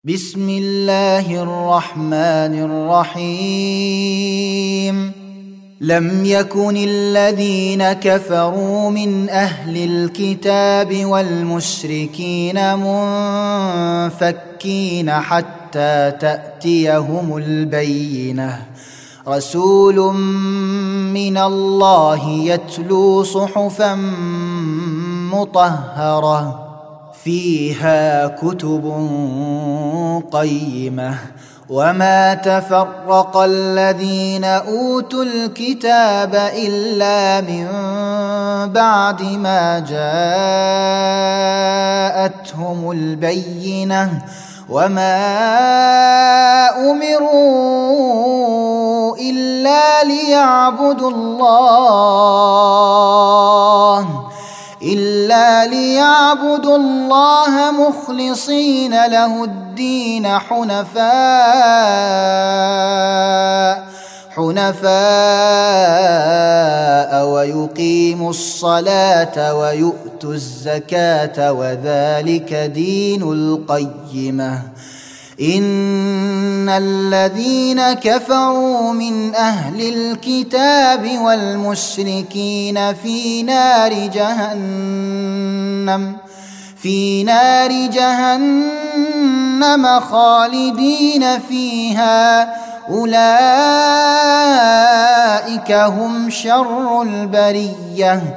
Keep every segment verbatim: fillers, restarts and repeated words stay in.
بسم الله الرحمن الرحيم لم يكن الذين كفروا من أهل الكتاب والمشركين منفكين حتى تأتيهم البينة رسول من الله يتلو صحفا مطهرة فيها كتب قيمة وما تفرق الذين أوتوا الكتاب إلا من بعد ما جاءتهم البينة وما أمروا إلا ليعبدوا الله إلا ليعبدوا الله مخلصين له الدين حنفاء حنفاء ويقيموا الصلاة ويؤتوا الزكاة وذلك دين القيمة إن الذين كفروا من أهل الكتاب والمشركين في نار جهنم في نار جهنم خالدين فيها أولئك هم شر البرية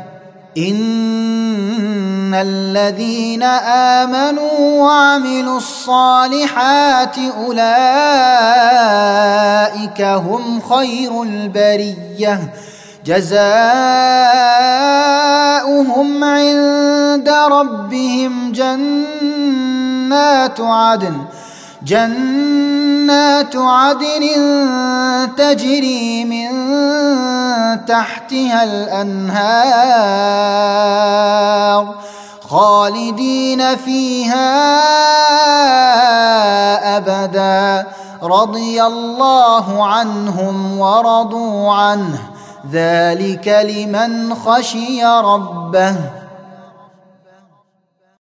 إن الذين آمنوا وعملوا الصالحات أولئك هم خير البرية جزاؤهم عند ربهم جنات عدن جنات عدن تجري من تحتها الأنهار خالدين فيها أبدا رضي الله عنهم ورضوا عنه ذلك لمن خشي ربه